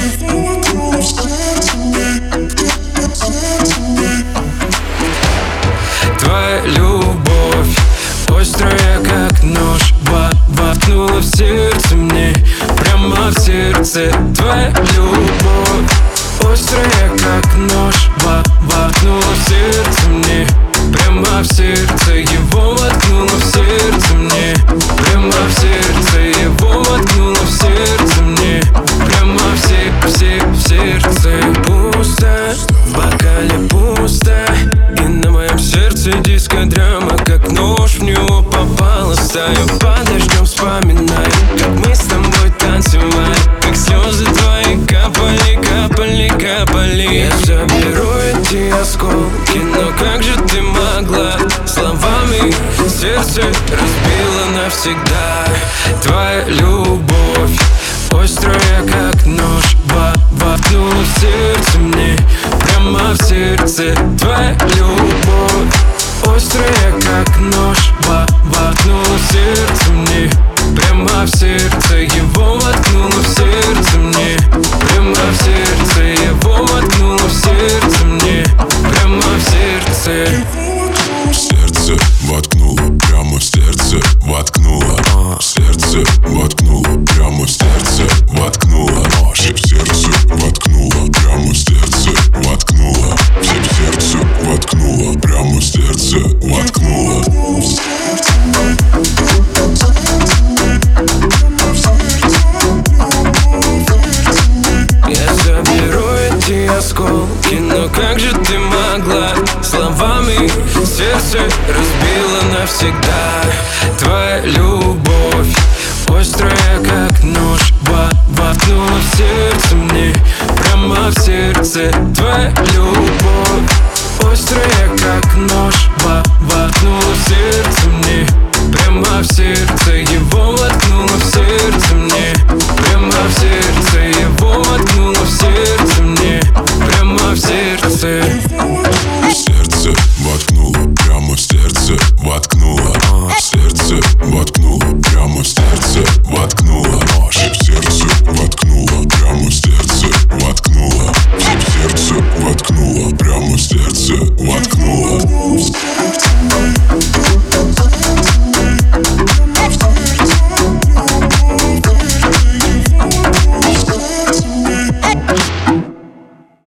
Твоя любовь острая, как нож, воткнула в сердце мне, прямо в сердце. Твоя любовь острая, как нож, воткнула в сердце мне, прямо в сердце. Его воткнула в сердце мне, прямо в сердце. Его воткнула в сердце мне, прямо в сердце. Пусто, в бокале пусто, и на моем сердце дискодрама, как нож в него попала. Стою под дождем, вспоминаю, как мы с тобой танцевали, как слезы твои капали, капали, капали. Я заберу эти осколки, но как же ты могла словами сердце разбила навсегда. Твоя любовь острая, как нож, воткнула в сердце мне, прямо в сердце. Твоя любовь острая, как нож, воткнула в сердце мне, прямо в сердце. Его воткнула в сердце мне, прямо в сердце. Его воткнула в сердце мне, прямо в сердце. Сердце воткнула, прямо в сердце воткнула. Сердце воткнула, прямо в сердце воткнула. Все в сердце воткнула, прямо в сердце воткнула. Все в сердце воткнула, прямо в сердце воткнула. Я заберу эти осколки, но как же ты могла словами сердце разбила навсегда. Твоя любовь острая, как нож, воткнула в сердце мне, прямо в сердце. Твоя любовь острая, как нож, воткнула в сердце мне, прямо в сердце. Его воткнула